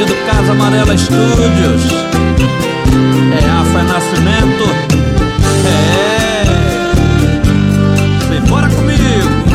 estúdio do Casa Amarela Studios. É Rafa Nascimento. Vem embora comigo.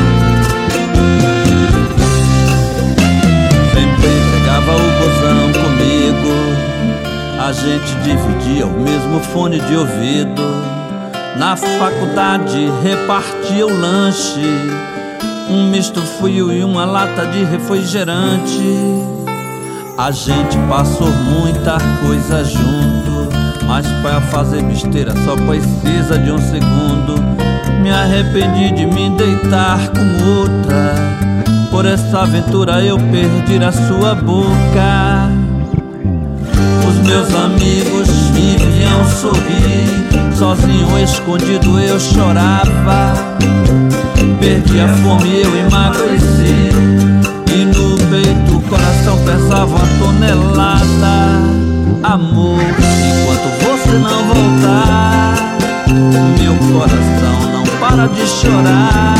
Sempre pegava o busão comigo. A gente dividia o mesmo fone de ouvido. Na faculdade repartia o lanche, um misto frio e uma lata de refrigerante. A gente passou muita coisa junto, mas pra fazer besteira só precisa de um segundo. Me arrependi de me deitar com outra, por essa aventura eu perdi a sua boca. Os meus amigos me viam sorrir, sozinho, escondido eu chorava. Perdi a fome, eu emagreci, e no peito o coração pesava uma tonelada. Amor, enquanto você não voltar, meu coração não para de chorar.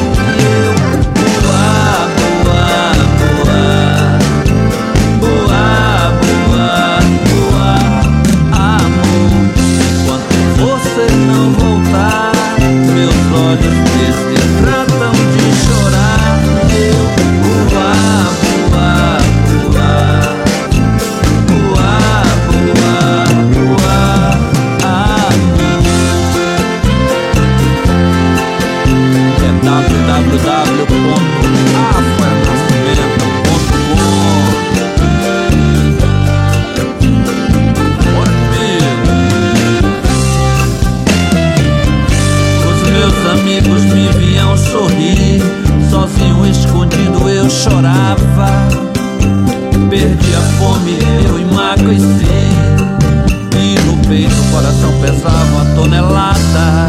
Amigos me viam sorrir, sozinho, escondido eu chorava. Perdi a fome, eu emagreci, e no peito o coração pesava uma tonelada.